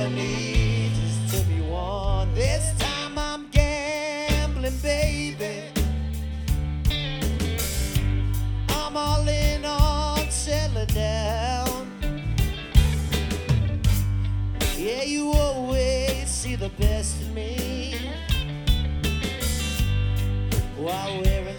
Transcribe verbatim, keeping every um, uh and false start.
I need is to be won. This time I'm gambling, baby. I'm all in on settling down. Yeah, you always see the best in me while wearing